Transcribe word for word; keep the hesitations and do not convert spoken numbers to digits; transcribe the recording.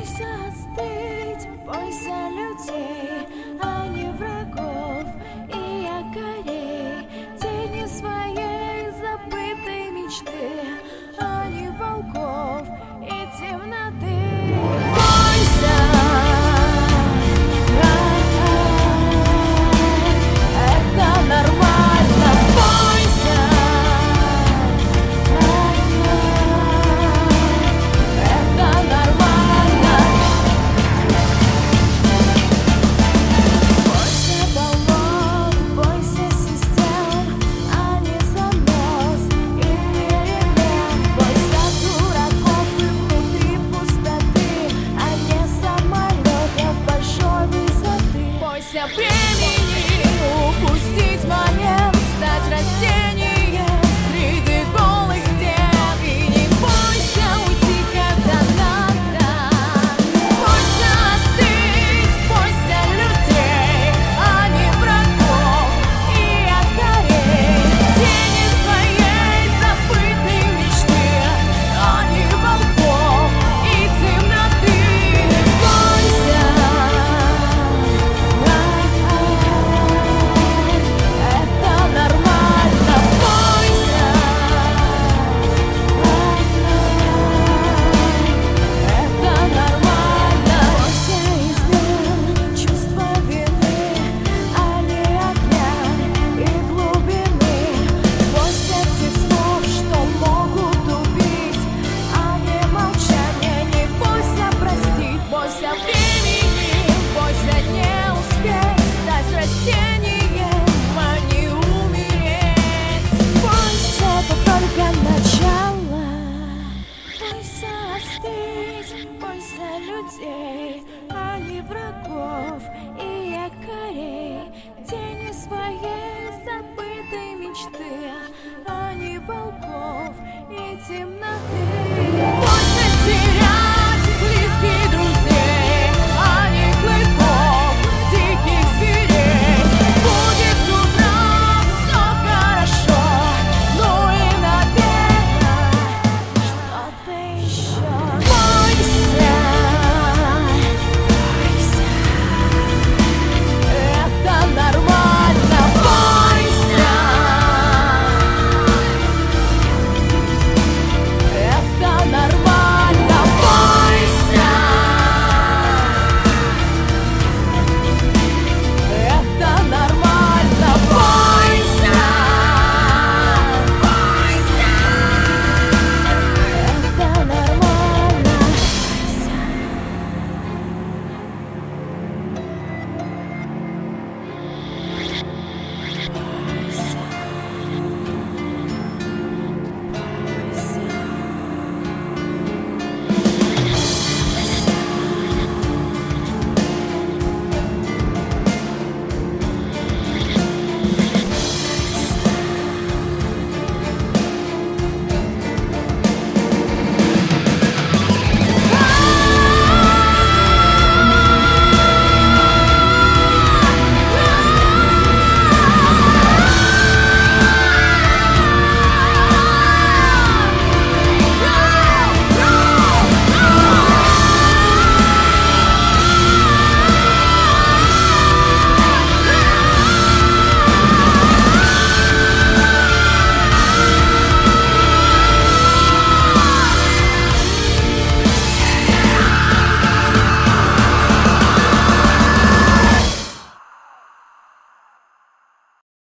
Бойся остыть, бойся людей, а не врагов и якорей, тени своей забытой мечты, а не волков и темноты. Бойся, это нормально. Бойся, это нормально. Бойся баллон, бойся систем, а не занос и перемен. Бойся дураков и внутри пустоты, а не самолетов большой высоты. Бойся времени, упустить момент, стать растением среди голых стен. И не бойся уйти, когда надо. Бойся остыть, бойся людей, а не врагов и якорей, тени своей забытой мечты, а не волков и темноты. Бойся, это нормально. Бойся, это нормально. Бойся измен, чувства вины, а не огня и глубины. Бойся тех слов, что могут убить, а не молчание. Не бойся простить, бойся времени, бойся не успеть стать растением, а не умереть. Бойся, это только начало. Бойся остыть, бойся людей, а не врагов и якорей, тени своей забытой мечты, а не волков и темноты.